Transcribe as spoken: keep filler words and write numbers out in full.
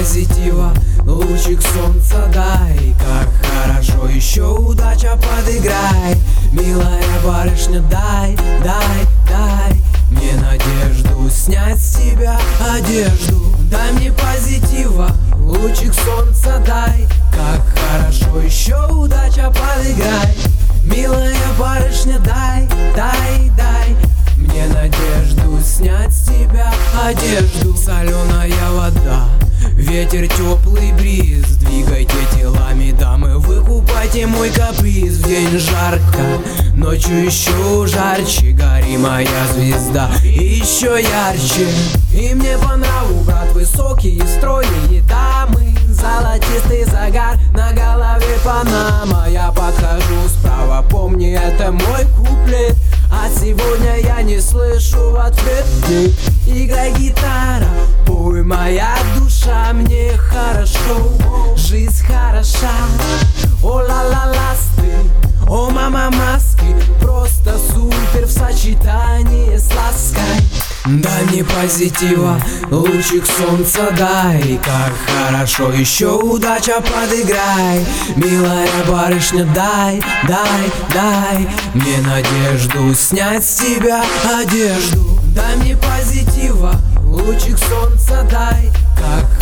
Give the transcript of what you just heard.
позитива, лучик солнца дай. Как хорошо, еще удача подыграй. Милая барышня, дай, дай, дай мне надежду снять с себя одежду. Дай мне позитива, лучик солнца дай. Как хорошо, еще удача подыграй. Милая барышня, дай, дай, дай мне надежду снять с себя одежду. Соленая вода, ветер, теплый бриз, двигайте телами, дамы, выкупайте мой каприз. В день жарко, ночью еще жарче, гори моя звезда, и еще ярче. И мне по нраву, брат, высокие, стройные дамы, золотистый загар, на голове панама. Я подхожу справа, помни, это мой куплет, а сегодня я не слышу в ответ. Играй гитара, пой моя душа, мне хорошо, жизнь хороша. О ла ла ласты, о мама маски, просто супер в сочетании с лаской. Дай мне позитива, лучик солнца дай. Как хорошо, еще удача подыграй. Милая барышня, дай, дай, дай мне надежду снять с тебя одежду. Дай мне позитива, лучик солнца дай. Как